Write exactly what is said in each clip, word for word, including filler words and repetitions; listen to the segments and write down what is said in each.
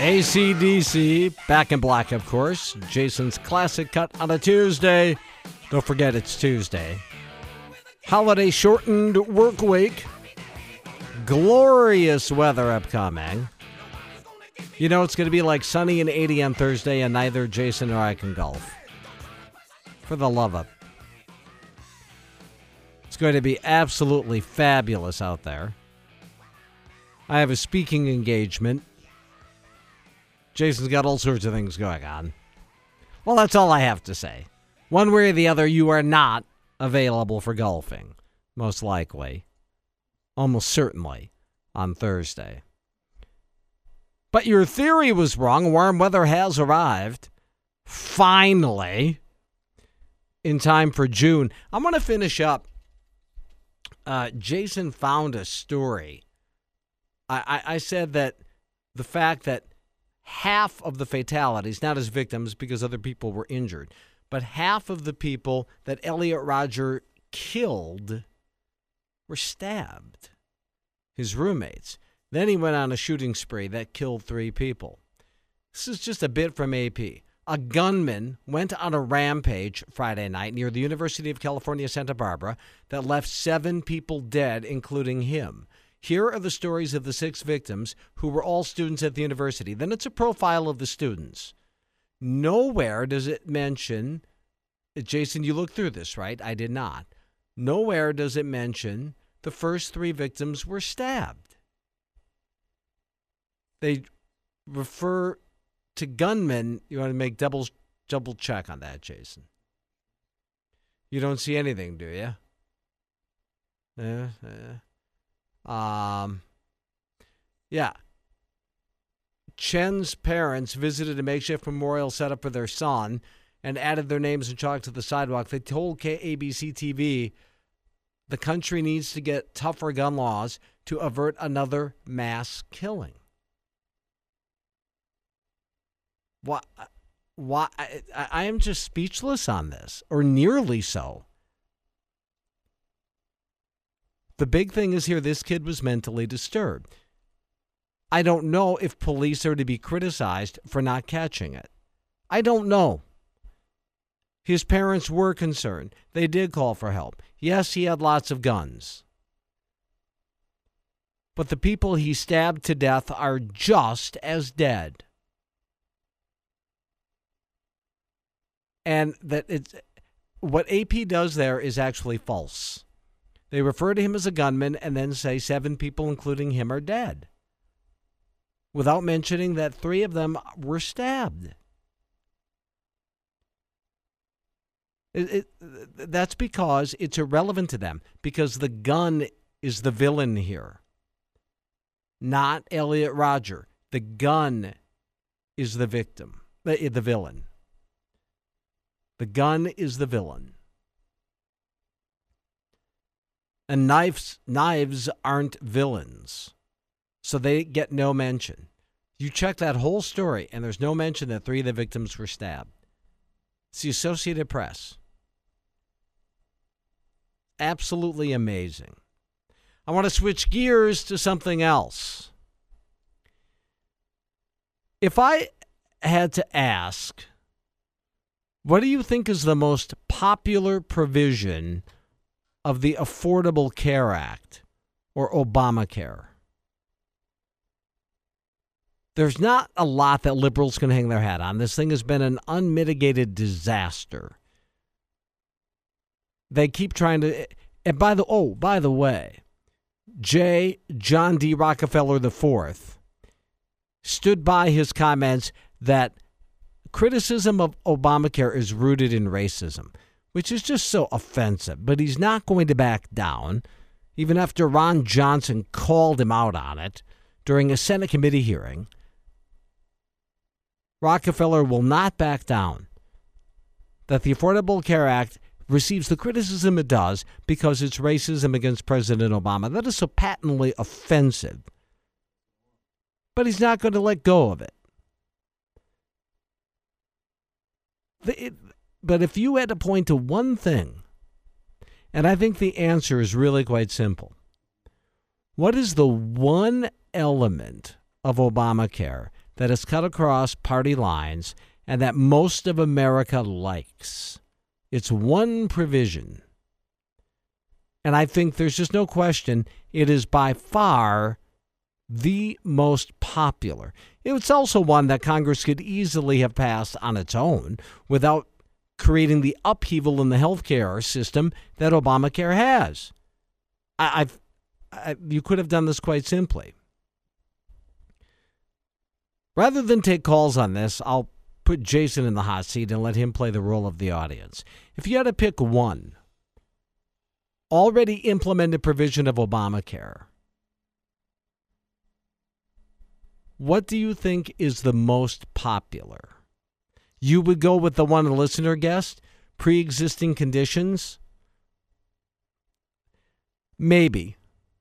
A C D C, Back in Black, of course. Jason's classic cut on a Tuesday. Don't forget it's Tuesday. Holiday shortened work week. Glorious weather upcoming. You know, it's going to be like sunny and eighty on Thursday, and neither Jason or I can golf. For the love of it. It's going to be absolutely fabulous out there. I have a speaking engagement. Jason's got all sorts of things going on. Well, that's all I have to say. One way or the other, you are not available for golfing. Most likely. Almost certainly on Thursday. But your theory was wrong. Warm weather has arrived. Finally. In time for June. I'm going to finish up. Uh, Jason found a story. I, I, I said that the fact that half of the fatalities, not as victims because other people were injured, but half of the people that Elliot Rodger killed were stabbed. His roommates. Then he went on a shooting spree that killed three people. This is just a bit from A P. A gunman went on a rampage Friday night near the University of California, Santa Barbara that left seven people dead, including him. Here are the stories of the six victims who were all students at the university. Then it's a profile of the students. Nowhere does it mention, Jason, you looked through this, right? I did not. Nowhere does it mention the first three victims were stabbed. They refer to gunmen. You want to make double, double check on that, Jason. You don't see anything, do you? Yeah, yeah. Um, yeah. Chen's parents visited a makeshift memorial set up for their son and added their names in chalk to the sidewalk. They told K A B C T V the country needs to get tougher gun laws to avert another mass killing. Why? Why? I, I am just speechless on this, or nearly so. The big thing is here, this kid was mentally disturbed. I don't know if police are to be criticized for not catching it. I don't know. His parents were concerned. They did call for help. Yes, he had lots of guns. But the people he stabbed to death are just as dead. And that it's what A P does there is actually false. They refer to him as a gunman and then say seven people, including him, are dead, without mentioning that three of them were stabbed. It, it, that's because it's irrelevant to them, because the gun is the villain here, not Elliot Rodger. The gun is the victim, the, the villain. The gun is the villain. And knives, knives aren't villains, so they get no mention. You check that whole story, and there's no mention that three of the victims were stabbed. It's the Associated Press. Absolutely amazing. I want to switch gears to something else. If I had to ask, what do you think is the most popular provision of the Affordable Care Act, or Obamacare? There's not a lot that liberals can hang their hat on. This thing has been an unmitigated disaster. They keep trying to, and by the, oh, by the way, J. John D. Rockefeller the fourth stood by his comments that criticism of Obamacare is rooted in racism, which is just so offensive. But he's not going to back down, even after Ron Johnson called him out on it during a Senate committee hearing. Rockefeller will not back down that the Affordable Care Act receives the criticism it does because it's racism against President Obama. That is so patently offensive. But he's not going to let go of it. The, it But if you had to point to one thing, and I think the answer is really quite simple, what is the one element of Obamacare that is cut across party lines and that most of America likes. It's one provision. And I think there's just no question it is by far the most popular. It's also one that Congress could easily have passed on its own without creating the upheaval in the healthcare system that Obamacare has. I, I've, I, you could have done this quite simply. Rather than take calls on this, I'll put Jason in the hot seat and let him play the role of the audience. If you had to pick one already implemented provision of Obamacare, what do you think is the most popular? You would go with the one a listener guessed, pre-existing conditions? Maybe.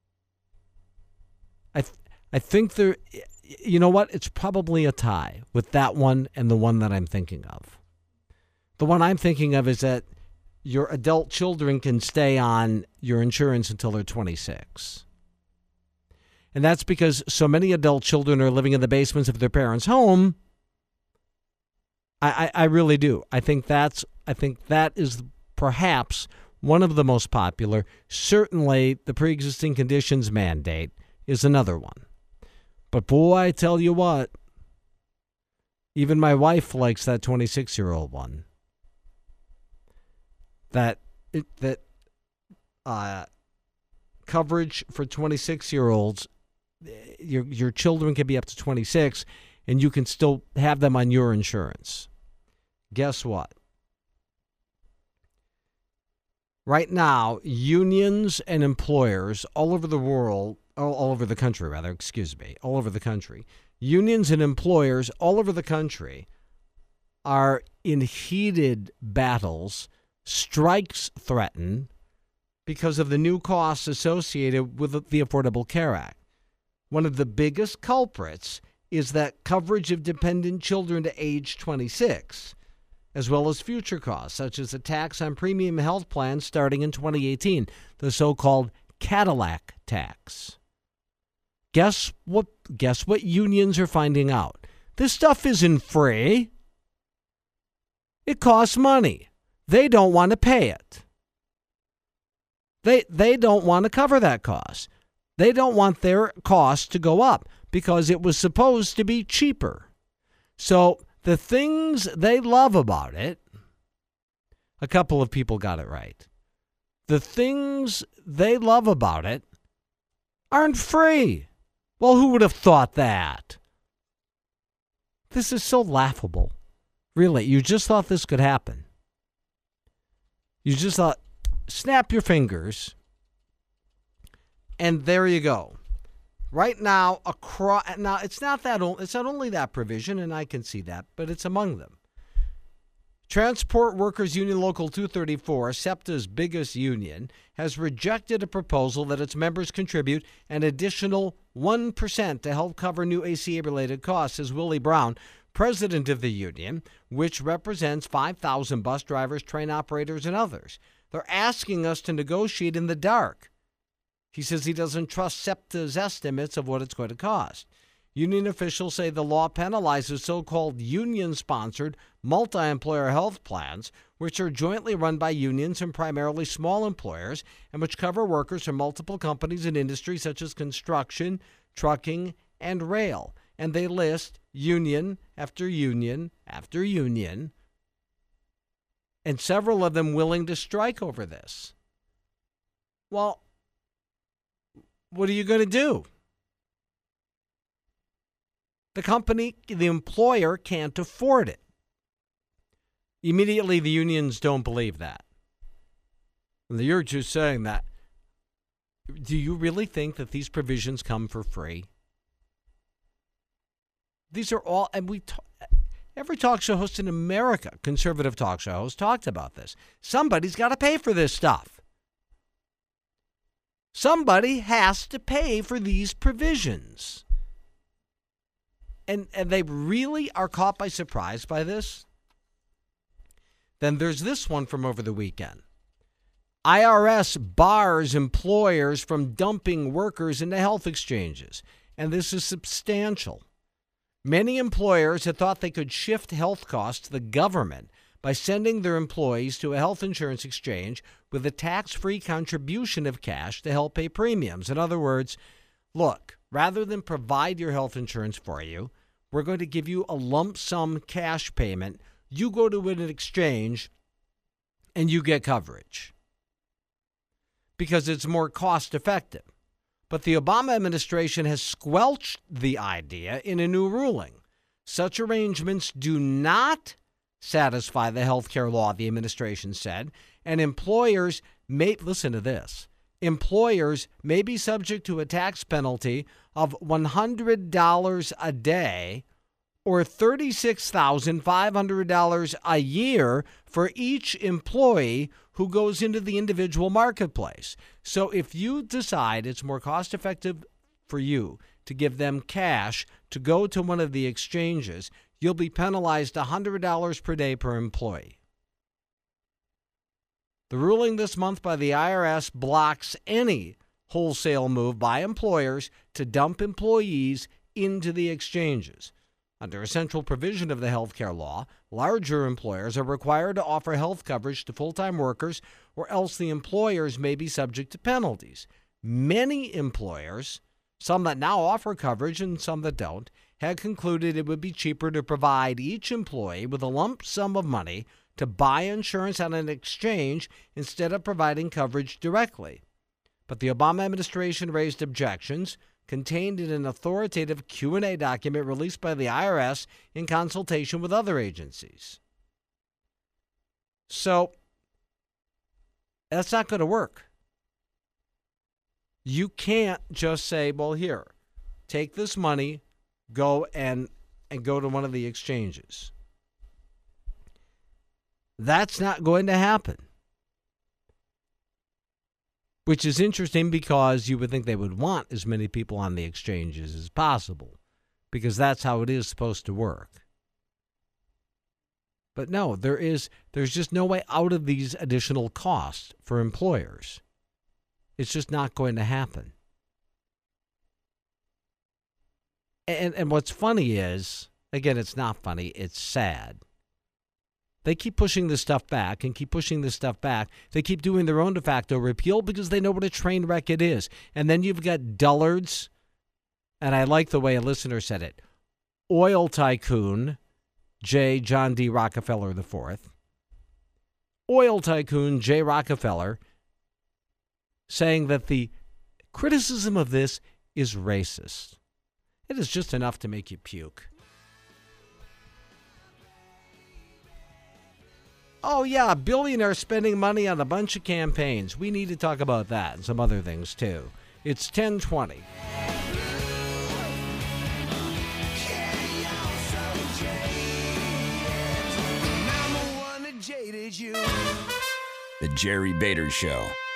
I th- I think there, you know what? It's probably a tie with that one and the one that I'm thinking of. The one I'm thinking of is that your adult children can stay on your insurance until they're twenty-six. And that's because so many adult children are living in the basements of their parents' home. I, I, I really do. I think that's I think that is perhaps one of the most popular. Certainly the pre-existing conditions mandate is another one. But boy, I tell you what, even my wife likes that twenty-six-year-old one. That it, that uh, coverage for twenty-six-year-olds, your your children can be up to twenty-six, and you can still have them on your insurance. Guess what? Right now, unions and employers all over the world, all, all over the country, rather, excuse me, all over the country, unions and employers all over the country are in heated battles. Strikes threaten because of the new costs associated with the Affordable Care Act. One of the biggest culprits is that coverage of dependent children to age twenty-six, as well as future costs, such as a tax on premium health plans starting in twenty eighteen, the so-called Cadillac tax. Guess what? Guess what unions are finding out? This stuff isn't free. It costs money. They don't want to pay it. They they don't want to cover that cost. They don't want their cost to go up because it was supposed to be cheaper. So the things they love about it, a couple of people got it right. The things they love about it aren't free. Well, who would have thought that? This is so laughable. Really, you just thought this could happen. You just thought, snap your fingers, and there you go. Right now, across now it's not that it's not only that provision, and I can see that, but it's among them. Transport Workers Union Local two thirty-four, SEPTA's biggest union, has rejected a proposal that its members contribute an additional one percent to help cover new A C A-related costs, says Willie Brown, president of the union, which represents five thousand bus drivers, train operators, and others. They're asking us to negotiate in the dark. He says he doesn't trust SEPTA's estimates of what it's going to cost. Union officials say the law penalizes so-called union-sponsored multi-employer health plans, which are jointly run by unions and primarily small employers, and which cover workers from multiple companies in industries such as construction, trucking, and rail. And they list union after union after union, and several of them willing to strike over this. Well, what are you going to do? The company, the employer, can't afford it. Immediately, the unions don't believe that. You're just saying that. Do you really think that these provisions come for free? These are all, and we, talk, every talk show host in America, conservative talk show host, talked about this. Somebody's got to pay for this stuff. Somebody has to pay for these provisions. And, and they really are caught by surprise by this. Then there's this one from over the weekend. I R S bars employers from dumping workers into health exchanges. And this is substantial. Many employers had thought they could shift health costs to the government by sending their employees to a health insurance exchange with a tax-free contribution of cash to help pay premiums. In other words, look, rather than provide your health insurance for you, we're going to give you a lump sum cash payment. You go to an exchange and you get coverage because it's more cost effective. But the Obama administration has squelched the idea in a new ruling. Such arrangements do not satisfy the health care law, the administration said, and employers may, listen to this, employers may be subject to a tax penalty of one hundred dollars a day or thirty-six thousand five hundred dollars a year for each employee who goes into the individual marketplace. So if you decide it's more cost effective for you to give them cash to go to one of the exchanges, you'll be penalized one hundred dollars per day per employee. The ruling this month by the I R S blocks any wholesale move by employers to dump employees into the exchanges. Under a central provision of the health care law, larger employers are required to offer health coverage to full-time workers, or else the employers may be subject to penalties. Many employers, some that now offer coverage and some that don't, had concluded it would be cheaper to provide each employee with a lump sum of money to buy insurance on an exchange instead of providing coverage directly. But the Obama administration raised objections contained in an authoritative Q and A document released by the I R S in consultation with other agencies. So that's not going to work. You can't just say, well, here, take this money, go and and go to one of the exchanges. That's not going to happen. Which is interesting because you would think they would want as many people on the exchanges as possible, because that's how it is supposed to work. But no, there is there's just no way out of these additional costs for employers. It's just not going to happen. And and what's funny is, again, it's not funny, it's sad. They keep pushing this stuff back and keep pushing this stuff back. They keep doing their own de facto repeal because they know what a train wreck it is. And then you've got dullards, and I like the way a listener said it, oil tycoon J. John D. Rockefeller the fourth, oil tycoon J. Rockefeller, saying that the criticism of this is racist. It is just enough to make you puke. Oh, yeah, billionaires spending money on a bunch of campaigns. We need to talk about that and some other things, too. It's ten twenty. The Jerry Bader Show.